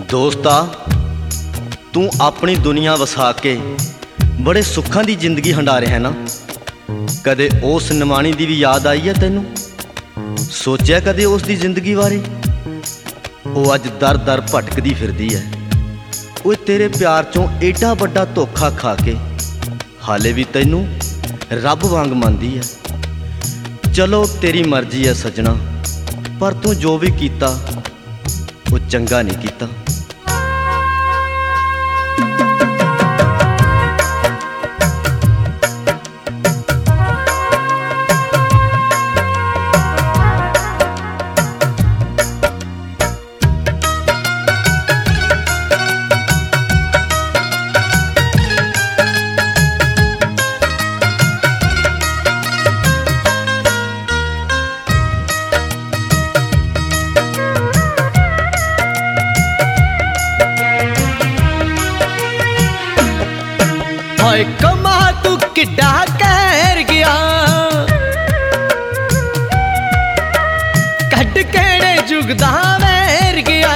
दोस्ता तू अपनी दुनिया वसा के बड़े सुखां दी जिंदगी हंडा रहा है ना। कदे उस निमाणी दी भी याद आई है तेनू? सोचा कदे उस दी जिंदगी बारे? वो अज दर दर भटकदी फिरदी है। वो तेरे प्यार चों एडा बड़ा धोखा खा के हाले भी तैनू रब वांग मनदी है। चलो तेरी मर्जी है सजना, पर तू जो भी कीता वो चंगा नहीं कीता। हाय कमा तू किड्डा कहर गया, कट केड़े जुग दा वैर गया।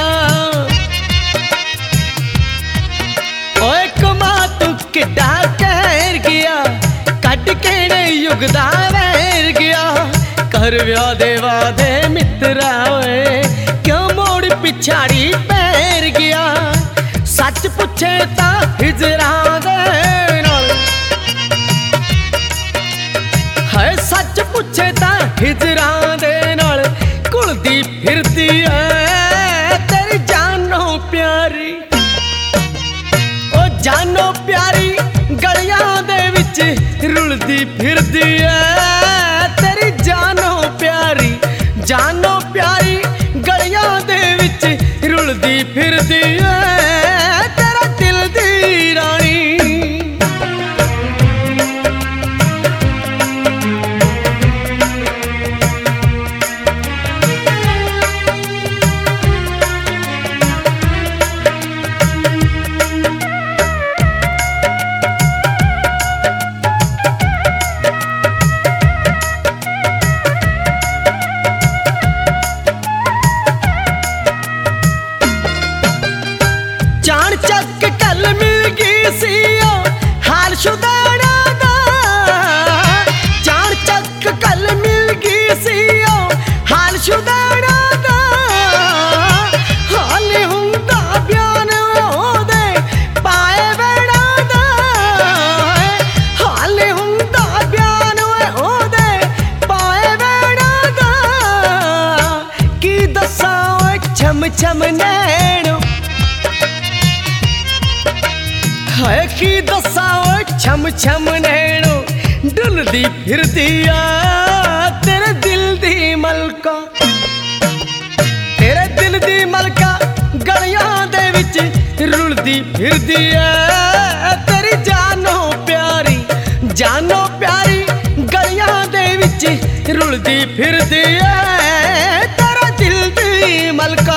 ओए कमा तू किड्डा कहर गया, कट केड़े युग दा वैर गया। कर व्याह दे वादे मित्रा ओए, क्यों मोड़ पिछाड़ी पैर गया। सच पुछे ता हिजरा दे सच पुछे ता हिजरा दे नाल घुलदी फिरदी ऐ तेरी जानो प्यारी। ओ जानो प्यारी गलियां दे विच रुलदी फिरदी ऐ तेरी जानो प्यारी। जानो प्यारी गलियां दे विच रुलदी फिरदी ऐ तेरा दिल दी रानी। जान चक कल मिल गई सी हाल शुदाना दा। जान चक कल मिल गई सी हाल शुदाना दा। हाल हुंदा बयान ओदे पाए वेड़ा दा। हाल हुंदा बयान ओदे पाए वेड़ा दा। की दसां ओए छम छम नैनो, है की दसां ओए छम छम नैनो डुलदी फिरदी आ तेरे दिल दी मलका। तेरे दिल दी मलका गलियां दे विच रुलदी फिरदी ऐ तेरी जानो प्यारी। जानो प्यारी गलियां दे विच रुलदी फिरदी ऐ तेरा दिल दी मलका।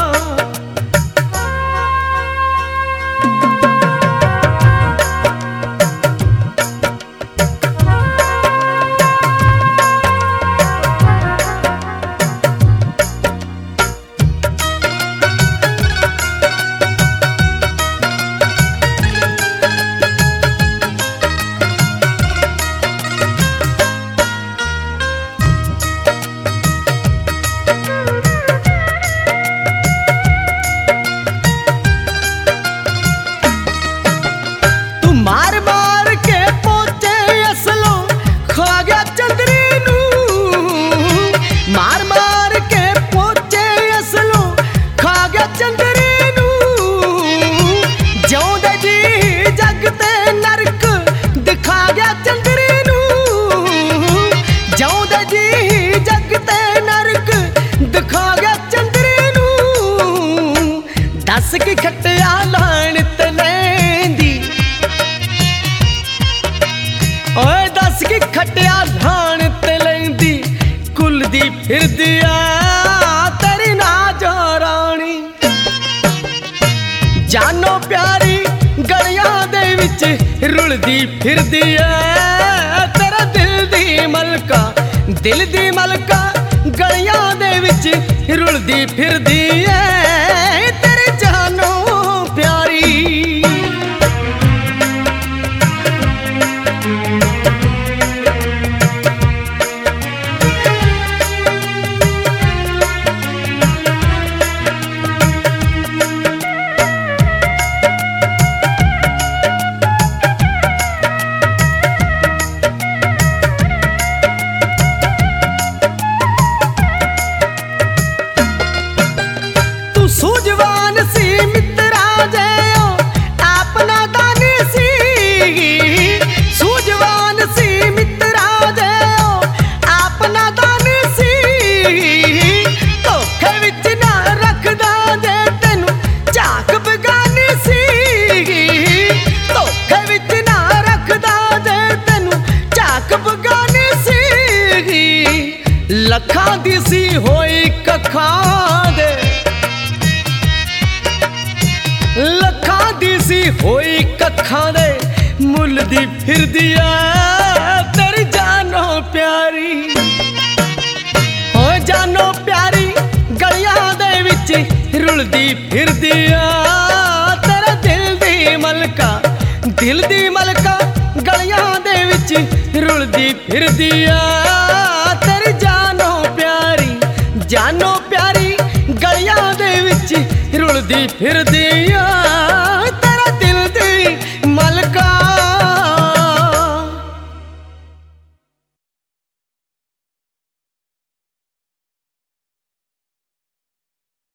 मार मार के पोते असलों खा गया चंदरी नू। मार मार के पोते असलों खा गया चंदरी नू। जिउंदे जी जग ते नरक दिखा गया चंदरी नू। जिउंदे जी जग ते नरक दिखा गया चंदरी नू। दस की खट्टिया लाण ते लैंदी, ओए दस की खटिया लाण ते लैंदी कुलदी फिरदी आ तेरी नाजो रानी। जानो प्यारी गलियां दे विच रुलदी फिरदी ऐ तेरा दिल दी मलका। दिल दी मलका गलियां दे विच रुलदी फिरदी ऐ तेरी जानो तू सूझवान सी मित्रा जयो अपना दानी सी, सूझवान सी मित्रा जयो अपना दानी सी, धोखे विच ना रखदा जे तेनू झाक बगानी सी, धोखे विच ना रखदा जे तेनू झाक बगानी सी, लखां दी सी होई कखां दे, लखां दी सी होई कखां दे, मुल दी फिरदी आ तेरी जानो प्यारी, हो जानो प्यारी गलियां दे विच रुलदी फिरदी आ तेरे दिल दी मलका, दिल दी मलका गलियां दे विच रुलदी फिरदी आ तेरी जानो प्यारी, जानो प्यारी गलियां दे विच रुलदी फिरदी आ।